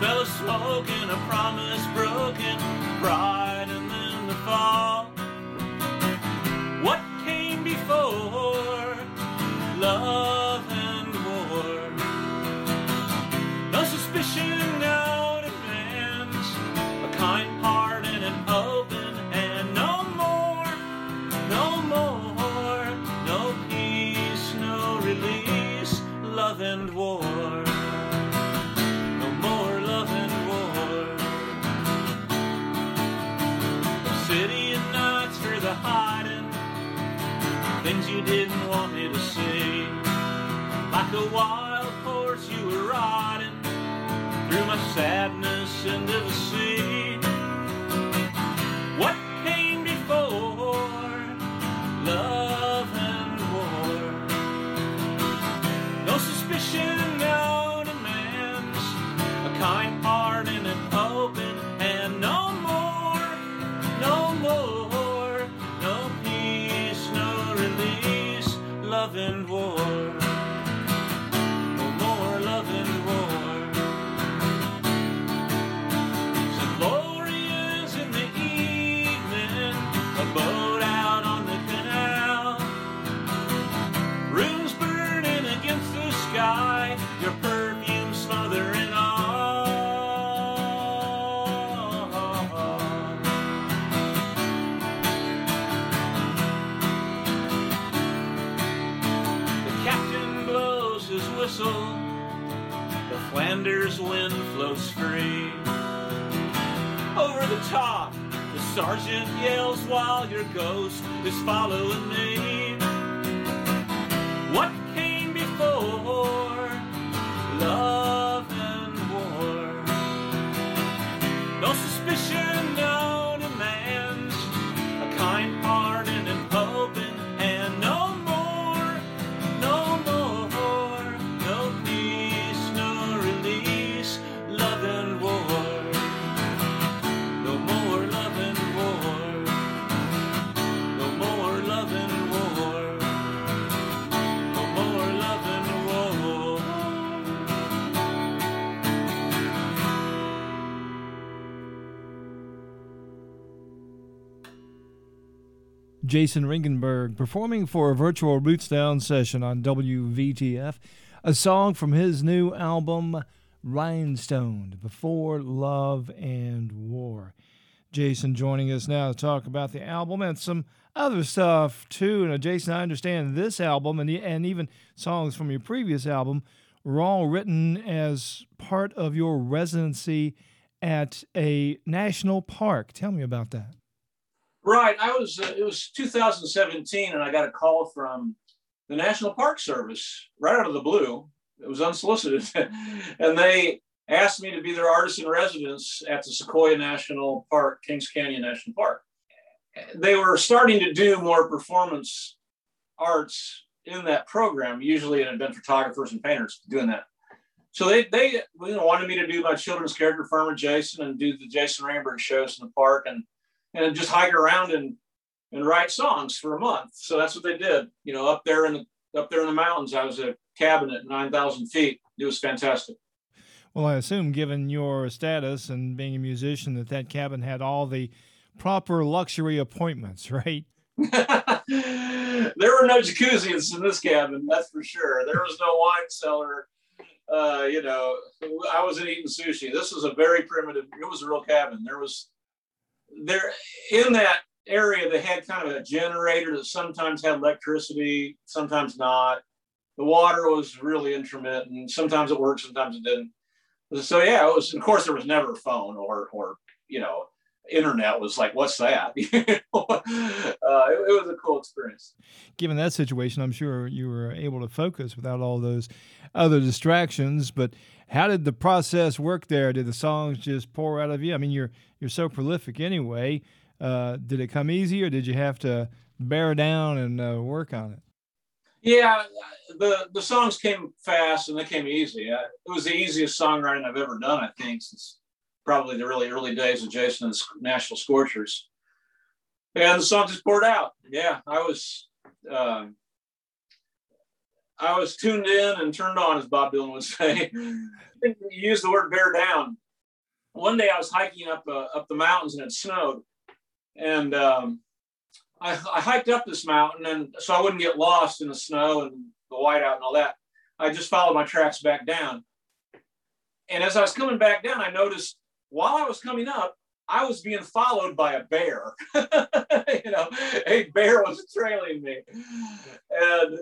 smell of smoke and a promise broken, pride and then the fall. What came before love and war? No suspicion, no demands, a kind heart and an open hand. No more, no more, no peace, no release, love and war. No more love and war. A city at nights for the hiding, things you didn't want me to see. Like a wild horse you were riding through my sadness into the sea. What came before love and war? No suspicion, no demands, a kind heart and an open hand. No more, no more, no peace, no release, love and war. No more love and war. So glory is in the evening, a boat out on the canal, rooms burning against the sky, your perfume smothering all. The captain blows his whistle, the Flanders wind flows free. Over the top, the sergeant yells while your ghost is following me. What came before love and war? No suspicion, no demands, a kind heart and an open hand. No more, no more, no peace, no release, love and war. No more love and war. No more love and war. No more love and war. Jason Ringenberg performing for a virtual Roots Down session on WVTF, a song from his new album, Rhinestone, Before Love and War. Jason joining us now to talk about the album and some other stuff too. Now, Jason, I understand this album and even songs from your previous album were all written as part of your residency at a national park. Tell me about that. Right. It was 2017, and I got a call from the National Park Service right out of the blue. It was unsolicited. And they asked me to be their artist in residence at the Sequoia National Park, Kings Canyon National Park. They were starting to do more performance arts in that program. Usually it had been photographers and painters doing that. So they wanted me to do my children's character, Farmer Jason, and do the Jason Ringenberg shows in the park and just hike around and write songs for a month. So that's what they did. You know, up there in the mountains, I was at a cabin at 9,000 feet. It was fantastic. Well, I assume, given your status and being a musician, that cabin had all the proper luxury appointments, right? There were no jacuzzis in this cabin, that's for sure. There was no wine cellar. I wasn't eating sushi. This was a very primitive. It was a real cabin. There in that area, they had kind of a generator that sometimes had electricity, sometimes not. The water was really intermittent. Sometimes it worked, sometimes it didn't. So yeah, it was. Of course, there was never a phone or internet. Was like, what's that? It was a cool experience. Given that situation, I'm sure you were able to focus without all those other distractions. But how did the process work there? Did the songs just pour out of you? I mean, you're so prolific anyway. Did it come easy, or did you have to bear down and work on it? Yeah, the songs came fast and they came easy. It was the easiest songwriting I've ever done, I think, since probably the really early days of Jason and the National Scorchers. And the songs just poured out. Yeah, I was tuned in and turned on, as Bob Dylan would say. I think you used the word bear down. one day I was hiking up the mountains and it snowed, and I hiked up this mountain, and so I wouldn't get lost in the snow and the whiteout and all that. I just followed my tracks back down. And as I was coming back down, I noticed while I was coming up, I was being followed by a bear. A bear was trailing me. And,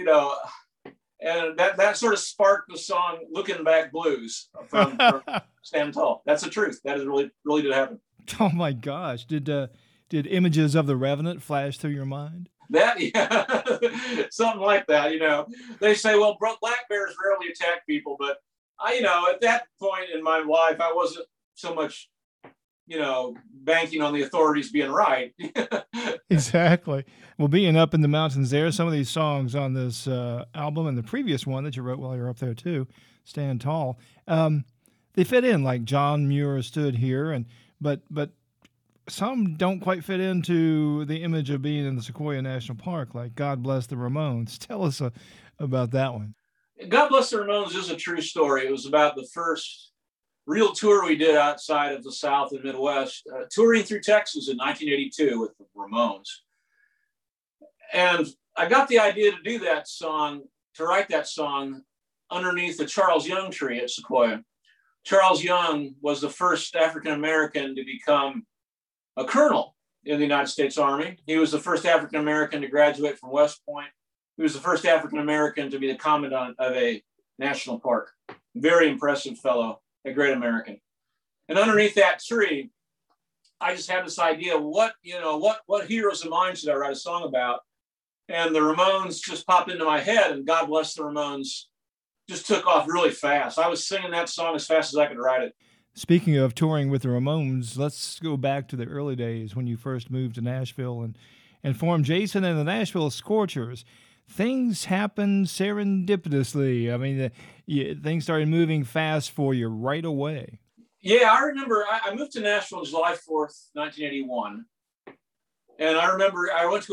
and that sort of sparked the song Looking Back Blues from Stand Tall. That's the truth. That is really did happen. Oh my gosh. Did images of the Revenant flash through your mind? That, yeah, something like that. They say, well, black bears rarely attack people, but at that point in my life, I wasn't so much, banking on the authorities being right. Exactly. Well, being up in the mountains there, some of these songs on this album and the previous one that you wrote while you were up there too, Stand Tall, they fit in, like John Muir Stood Here, but some don't quite fit into the image of being in the Sequoia National Park, like God Bless the Ramones. Tell us about that one. God Bless the Ramones is a true story. It was about the first real tour we did outside of the South and Midwest, touring through Texas in 1982 with the Ramones. And I got the idea to write that song underneath the Charles Young tree at Sequoia. Charles Young was the first African-American to become a colonel in the United States Army. He was the first African-American to graduate from West Point. He was the first African-American to be the commandant of a national park. Very impressive fellow, a great American. And underneath that tree, I just had this idea, what heroes of mine should I write a song about? And the Ramones just popped into my head, and God Bless the Ramones just took off really fast. I was singing that song as fast as I could write it. Speaking of touring with the Ramones, let's go back to the early days when you first moved to Nashville and formed Jason and the Nashville Scorchers. Things happened serendipitously. I mean, things started moving fast for you right away. Yeah, I remember I moved to Nashville July 4th, 1981. And I remember I went to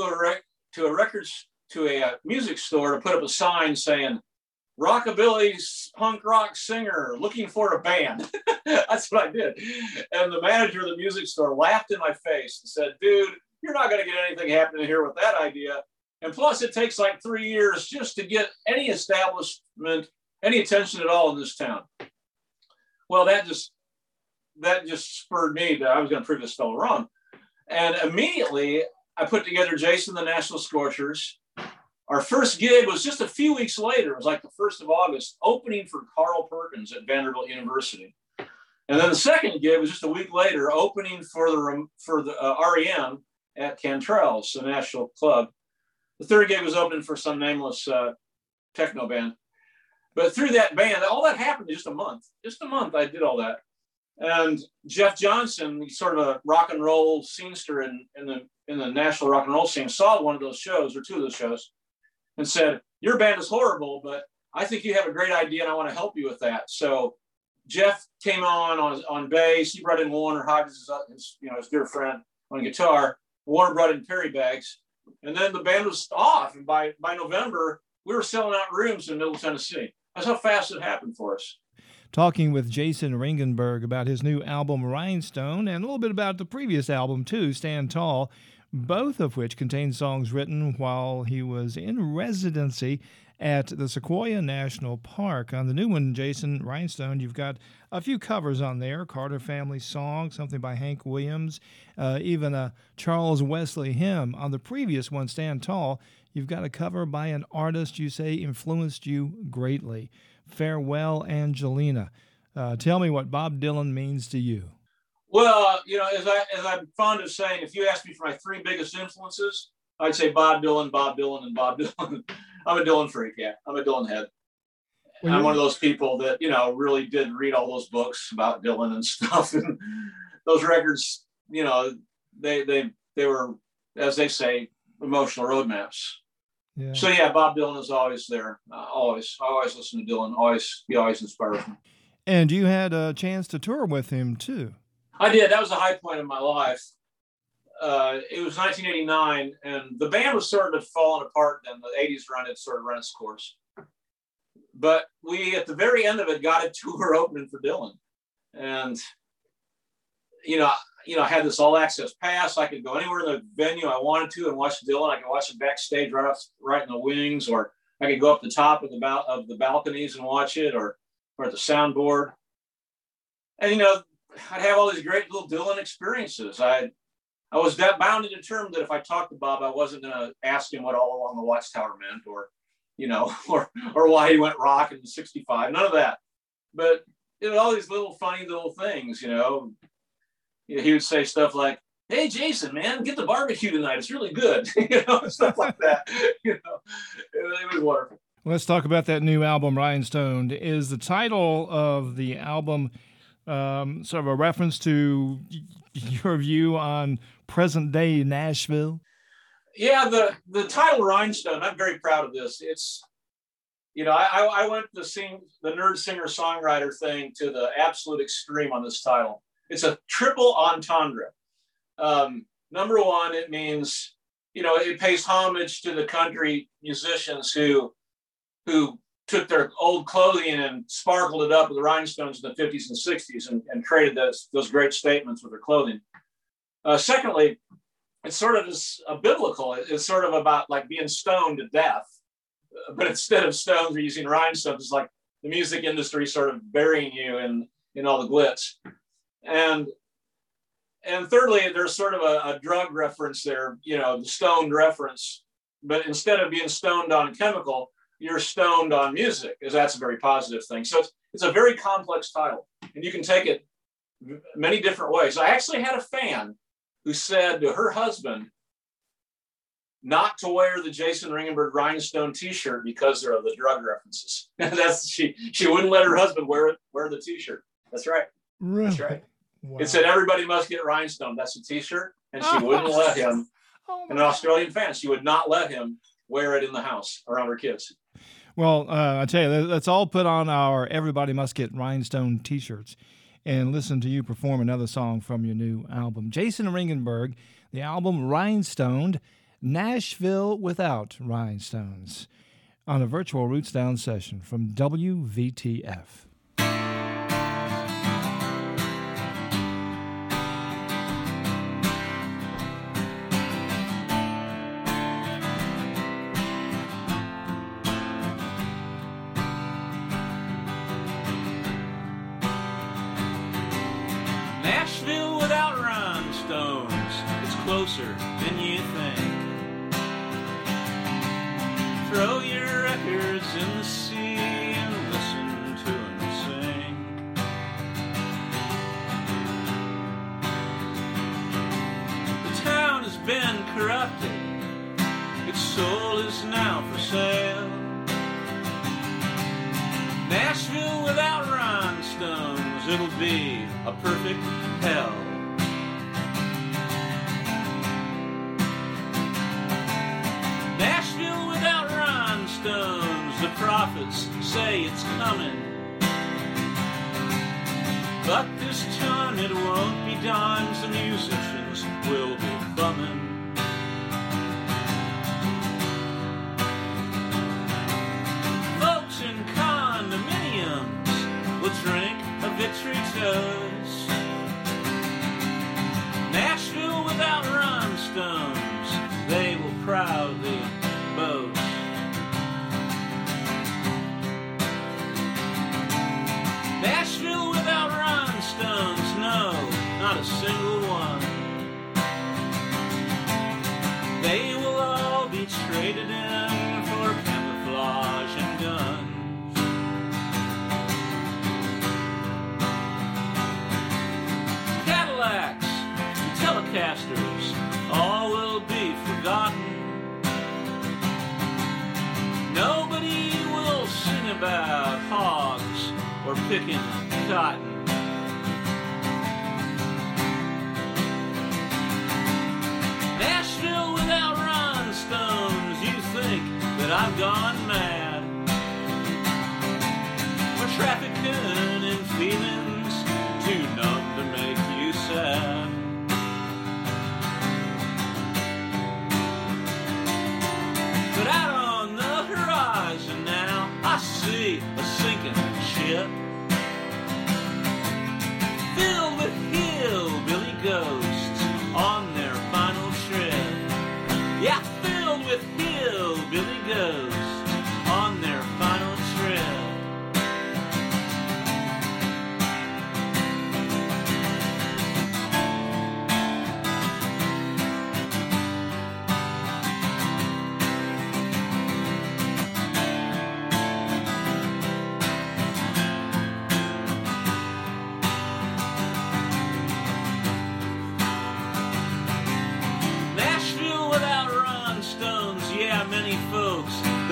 a music store to put up a sign saying, "Rockabilly punk rock singer looking for a band." That's what I did. And the manager of the music store laughed in my face and said, "Dude, you're not going to get anything happening here with that idea. And plus, it takes like 3 years just to get any establishment, any attention at all in this town." Well, that just spurred me that I was going to prove this fellow wrong. And immediately, I put together Jason, the Nashville Scorchers. Our first gig was just a few weeks later. It was like the 1st of August, opening for Carl Perkins at Vanderbilt University. And then the second gig was just a week later, opening for the REM at Cantrell's, the Nashville club. The third gig was opening for some nameless techno band. But through that band, all that happened in just a month. Just a month, I did all that. And Jeff Johnson, sort of a rock and roll scenester in the Nashville rock and roll scene, saw one of those shows, or two of those shows, and said, "Your band is horrible, but I think you have a great idea and I want to help you with that." So Jeff came on bass. He brought in Warner Hodges, his dear friend, on guitar. Warner brought in Perry Baggs. And then the band was off. And by November, we were selling out rooms in Middle Tennessee. That's how fast it happened for us. Talking with Jason Ringenberg about his new album, Rhinestone, and a little bit about the previous album, too, Stand Tall, both of which contain songs written while he was in residency at the Sequoia National Park. On the new one, Jason, Rhinestone, you've got a few covers on there, Carter Family song, something by Hank Williams, even a Charles Wesley hymn. On the previous one, Stand Tall, you've got a cover by an artist you say influenced you greatly, Farewell Angelina. Tell me what Bob Dylan means to you. Well, as I'm fond of saying, if you ask me for my 3 biggest influences, I'd say Bob Dylan, and Bob Dylan. I'm a Dylan freak, yeah. I'm a Dylan head. I'm one of those people that, really did read all those books about Dylan and stuff. And those records, they were, as they say, emotional roadmaps. Yeah. So yeah, Bob Dylan is always there. Always. I always listen to Dylan. He always inspires me. And you had a chance to tour with him too. I did. That was a high point in my life. It was 1989, and the band was sort of falling apart then. The 80s run had sort of run its course. But we, at the very end of it, got a tour opening for Dylan. And I had this all access pass. I could go anywhere in the venue I wanted to and watch Dylan. I could watch him backstage right in the wings, or I could go up the top of the balconies and watch it, or at the soundboard. And, I'd have all these great little Dylan experiences. I was that bound and determined that if I talked to Bob, I wasn't going to ask him what All Along the Watchtower meant, or, or why he went rock in '65, none of that. But all these little funny little things, he would say stuff like, "Hey, Jason, man, get the barbecue tonight. It's really good." Stuff like that. It was wonderful. Let's talk about that new album, Rhinestone. Is the title of the album sort of a reference to your view on present-day Nashville? Yeah, the title Rhinestone, I'm very proud of this. It's, I went to sing the nerd singer-songwriter thing to the absolute extreme on this title. It's a triple entendre. Number one, it means, it pays homage to the country musicians who took their old clothing and sparkled it up with the rhinestones in the 50s and 60s and created those great statements with their clothing. Secondly, it's sort of biblical. It's sort of about like being stoned to death, but instead of stones, we're using rhinestones. It's like the music industry sort of burying you in all the glitz. And thirdly, there's sort of a drug reference there, the stoned reference, but instead of being stoned on a chemical, you're stoned on music, because that's a very positive thing. So it's a very complex title, and you can take it many different ways. I actually had a fan who said to her husband not to wear the Jason Ringenberg Rhinestone T-shirt because there are the drug references. She wouldn't let her husband wear the T-shirt. That's right. Really? That's right. Wow. It said everybody must get Rhinestone. That's a T-shirt, and she wouldn't let him. An Australian fan, she would not let him wear it in the house around her kids. Well, I tell you, let's all put on our Everybody Must Get Rhinestone T-shirts and listen to you perform another song from your new album. Jason Ringenberg, the album Rhinestoned, Nashville Without Rhinestones, on a virtual Roots Down session from WVTF. Nashville without rhinestones, it's closer than you think. Throw your records in the sea and listen to them sing. The town has been corrupted, its soul is now for sale. Nashville without rhinestones, it'll be a perfect hell. Nashville without rhinestones, the prophets say it's coming. But this time it won't be dimes, the musicians will be bumming. Folks in condominiums will drink a victory toast. Nashville without rhinestones, they will proudly boast. Nashville without rhinestones, no, not a single one. They will all be traded in for camouflage and guns. Cadillacs and Telecasters, all will be forgotten. Nobody will sing about hogs or picking cotton. Nashville without rhinestones, you think that I've gone mad, or trafficking in feelings too numb to make you sad. But out on the horizon now, I see a sinking ship.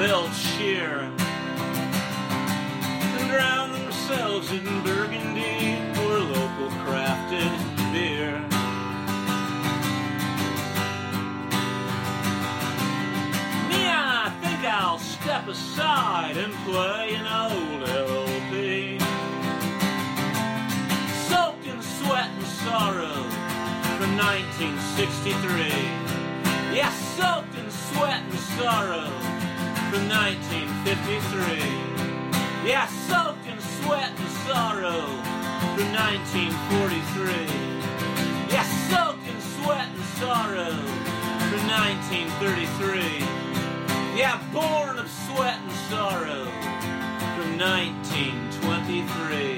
they'll cheer and drown themselves in Burgundy or local crafted beer. Me, I think I'll step aside and play an old LP, soaked in sweat and sorrow from 1963. Yeah, soaked in sweat and sorrow from 1953. Yeah, soaked in sweat and sorrow from 1943. Yeah, soaked in sweat and sorrow from 1933. Yeah, born of sweat and sorrow from 1923.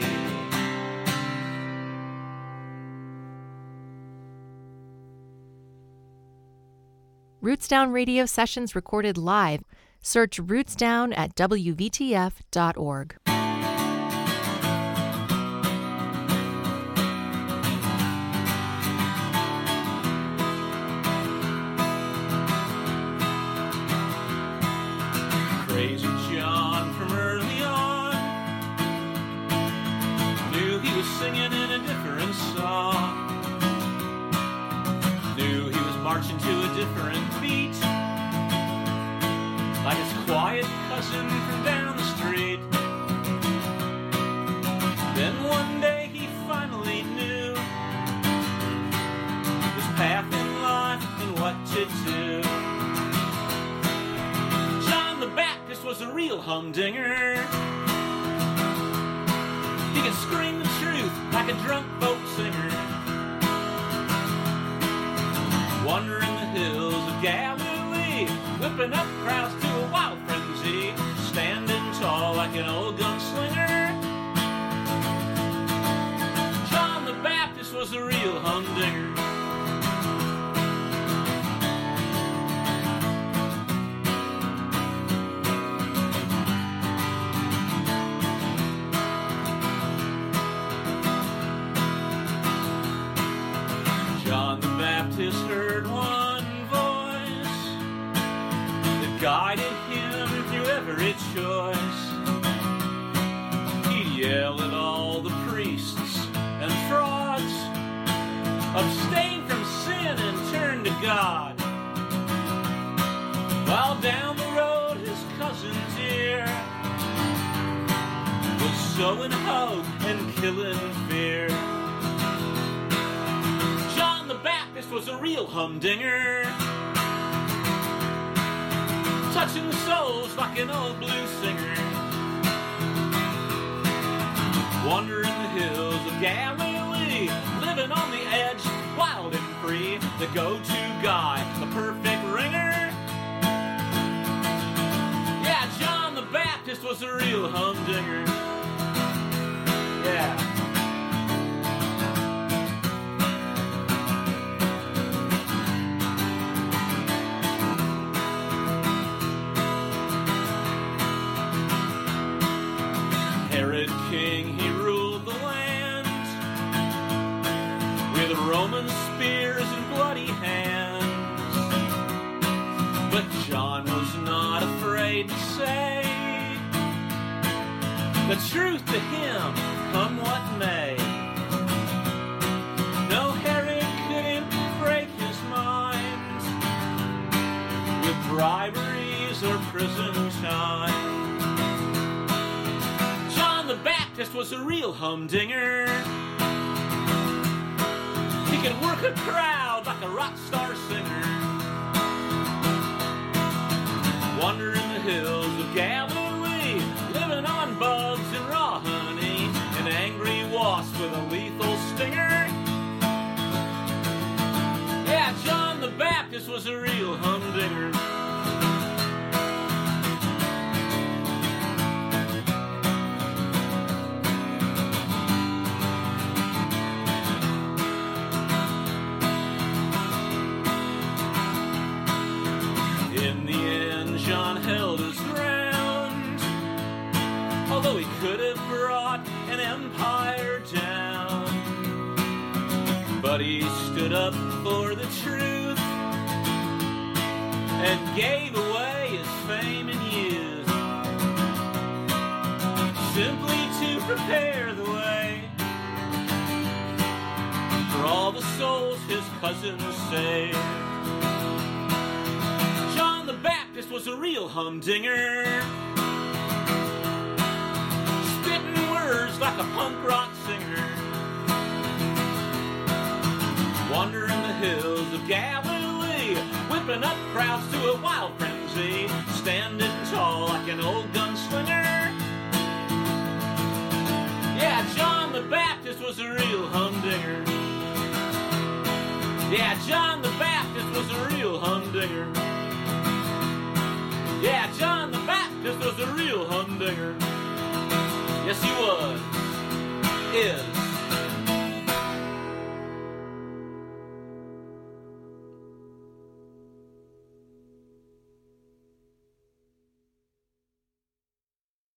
Roots Down radio sessions recorded live. Search Roots Down at WVTF.org. Crazy John from early on knew he was singing in a different song. Knew he was marching to a different beat, like his quiet cousin from down the street. Then one day he finally knew his path in life and what to do. John the Baptist was a real humdinger. He could scream the truth like a drunk folk singer. Wandering the hills of Galilee, whipping up crowds to a wild frenzy, standing tall like an old gunslinger. John the Baptist was a real humdinger. John the Baptist heard one voice that guided him through every choice. He'd yell at all the priests and frauds, abstain from sin and turn to God. While down the road his cousin dear was sowing hope and killing fear. Baptist was a real humdinger, touching souls like an old blues singer. Wandering the hills of Galilee, living on the edge, wild and free, the go-to guy, the perfect ringer. Yeah, John the Baptist was a real humdinger. Yeah. Herod king, he ruled the land with Roman spears and bloody hands. But John was not afraid to say the truth to him, come what may. No, Herod couldn't break his mind with briberies or prison time. The Baptist was a real humdinger. He could work a crowd like a rock star singer. Wandering the hills of Galilee, living on bugs and raw honey, an angry wasp with a lethal stinger. Yeah, John the Baptist was a real humdinger. In the end, John held his ground, although he could have brought an empire down. But he stood up for the truth and gave away his fame in years, simply to prepare the way for all the souls his cousins saved. John the Baptist was a real humdinger, spitting words like a punk rock singer, wandering the hills of Galilee, whipping up crowds to a wild frenzy, standing tall like an old gunslinger. Yeah, John the Baptist was a real humdinger. Yeah, John the Baptist was a real humdinger. Yeah, John the Baptist was a real humdinger. Yes, he was. Is.